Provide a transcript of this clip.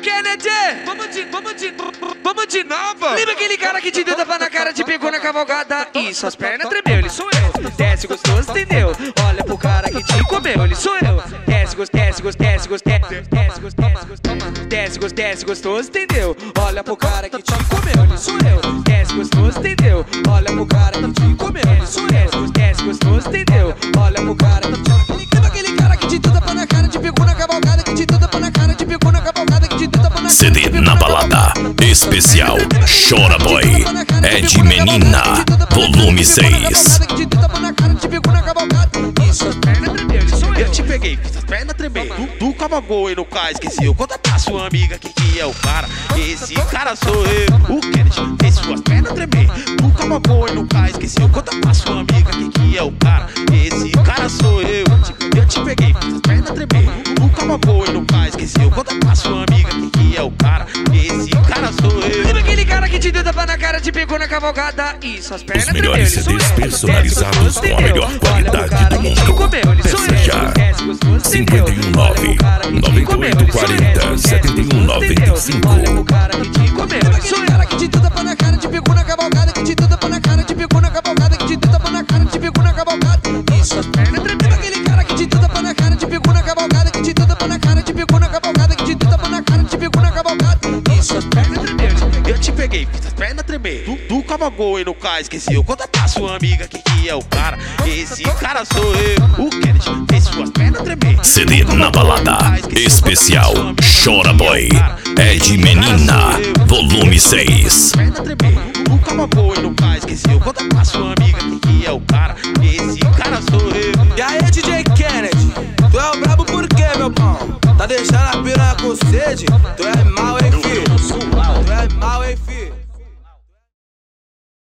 Kennedy, vamos de nova. Lembra aquele cara que te deu tapa na cara, te pegou na cavalgada e suas pernas tremeu, ele sou eu. Desce gostoso, entendeu? Olha pro cara que te comeu, ele sou eu. Desce gostoso, entendeu? Olha pro cara que te comeu, ele sou eu. Desce gostoso, entendeu? Olha pro cara que te comeu, ele sou eu. Desce gostoso, entendeu? Olha pro cara que te comeu. Lembra aquele cara que te deu tapa na cara, te pegou na cavalgada, que te deu tapa na cara, te pegou na cavalgada, que te deu tapa na cara. CD na balada, especial Chora Boy, é de menina, volume 6. Eu te peguei, fiz as pernas tremer. Tu cavalgou e no cais, esqueceu. Conta pra sua amiga que é o cara. Esse cara sou eu. O Kennedy fez suas pernas tremer. Tu cavalgou e no cais, esqueceu. Conta pra sua amiga que é o cara. Esse cara sou eu. Eu te peguei, fiz as pernas tremer. Tu cavalgou e no cais, esqueceu. Conta pra sua amiga que é o cara. Esse cara sou eu. Lembra aquele cara que te deu tapa na cara, te pegou na cavalgada e suas pernas Os melhores CDs personalizados com a melhor qualidade do mundo. Peça já 519-9840-7195. Olha pro cara que te comeu. Lembra aquele cara que te deu tapa na cara, te pegou na cavalgada, que te deu tapa na cara, te pegou na cavalgada, que te deu tapa na cara, te pegou na cavalgada e suas pernas tremendo. Lembra aquele cara que te deu tapa na cara, te pegou na cavalgada, que te deu tapa na cara, te pegou na cavalgada, que te deu tapa na cara, te pegou na cavalgada e suas pernas tremendo. Eu te peguei, fiz as pernas tremer. Tu cavalgou e no cais, esqueceu. Conta pra sua amiga que é o cara. Esse cara sou eu. O Kennedy fez suas pernas tremer. CD na balada, especial Chora Boy, é de menina, volume 6. Tu cavalgou e no cais, esqueceu. Conta pra sua amiga que é o cara. Esse cara sou eu. E aí, DJ Kennedy, tu é o brabo por quê, meu pão? Tá deixando a piranha com sede? Tu é mal, hein, filho?